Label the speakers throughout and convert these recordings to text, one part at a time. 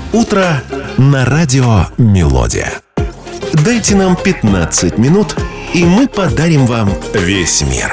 Speaker 1: Утро на радио «Мелодия». Дайте нам 15 минут, и мы подарим вам весь мир.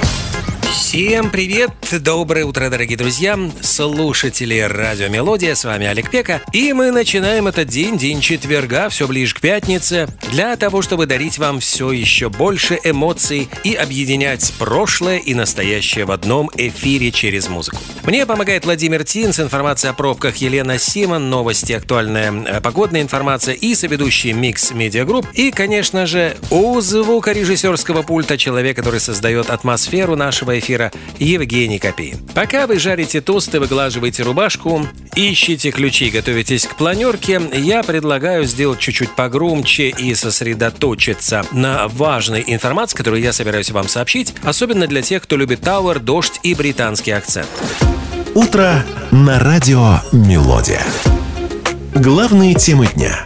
Speaker 2: Всем привет! Доброе утро, дорогие друзья, слушатели радио «Мелодия». С вами Олег Пека. И мы начинаем этот день четверга, все ближе к пятнице, для того, чтобы дарить вам все еще больше эмоций и объединять прошлое и настоящее в одном эфире через музыку. Мне помогает Владимир Тинц, информация о пробках Елена Симон, новости, актуальная погодная информация и соведущий Микс Медиа Групп. И, конечно же, у звукорежиссерского пульта человек, который создает атмосферу нашего эфира, Евгений Копейн. Пока вы жарите тосты, выглаживаете рубашку, ищете ключи, готовитесь к планерке, я предлагаю сделать чуть-чуть погромче и сосредоточиться на важной информации, которую я собираюсь вам сообщить, особенно для тех, кто любит Тауэр, дождь и британский акцент.
Speaker 1: Утро на радио «Мелодия». Главные темы дня.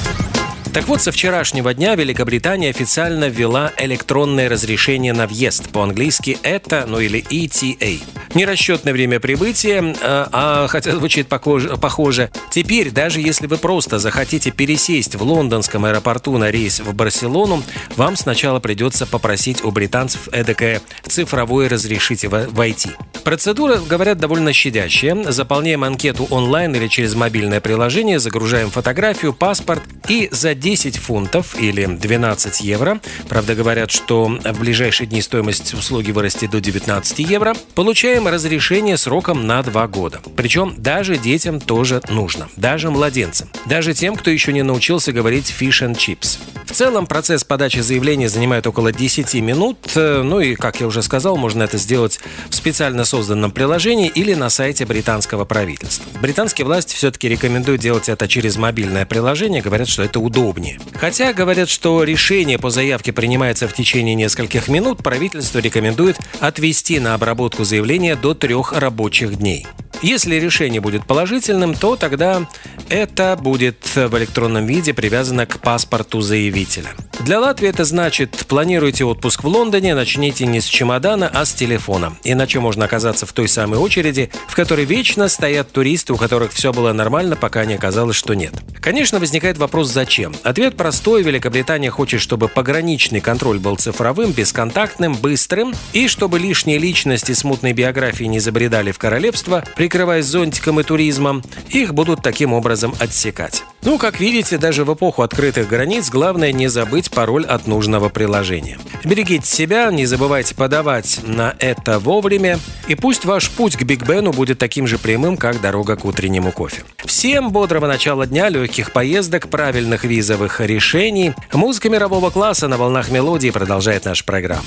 Speaker 2: Так вот, со вчерашнего дня Великобритания официально ввела электронное разрешение на въезд. По-английски это, или ETA. Нерасчетное время прибытия, хотя звучит похоже. Теперь, даже если вы просто захотите пересесть в лондонском аэропорту на рейс в Барселону, вам сначала придется попросить у британцев эдакое цифровое разрешите войти. Процедура, говорят, довольно щадящая. Заполняем анкету онлайн или через мобильное приложение, загружаем фотографию, паспорт и за 10 фунтов или 12 евро, правда говорят, что в ближайшие дни стоимость услуги вырастет до 19 евро, получаем разрешение сроком на 2 года. Причем даже детям тоже нужно, даже младенцам, даже тем, кто еще не научился говорить fish and chips. В целом процесс подачи заявления занимает около 10 минут, и, как я уже сказал, можно это сделать в специально созданном приложении или на сайте британского правительства. Британские власти все-таки рекомендуют делать это через мобильное приложение, говорят, что это удобнее. Хотя говорят, что решение по заявке принимается в течение нескольких минут, правительство рекомендует отвести на обработку заявления до 3 рабочих дней. Если решение будет положительным, то тогда это будет в электронном виде привязано к паспорту заявителя. Для Латвии это значит, планируете отпуск в Лондоне, начните не с чемодана, а с телефона. Иначе можно оказаться в той самой очереди, в которой вечно стоят туристы, у которых все было нормально, пока не оказалось, что нет. Конечно, возникает вопрос «зачем?». Ответ простой. Великобритания хочет, чтобы пограничный контроль был цифровым, бесконтактным, быстрым, и чтобы лишние личности с мутной биографией не забредали в королевство, прикрываясь зонтиком и туризмом, их будут таким образом отсекать. Как видите, даже в эпоху открытых границ главное не забыть пароль от нужного приложения. Берегите себя, не забывайте подавать на это вовремя, и пусть ваш путь к Биг Бену будет таким же прямым, как дорога к утреннему кофе. Всем бодрого начала дня, легких поездок, правильных визовых решений. Музыка мирового класса на волнах «Мелодии» продолжает нашу программу.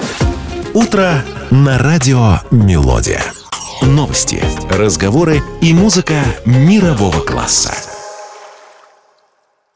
Speaker 1: Утро на радио «Мелодия». Новости, разговоры и музыка мирового класса.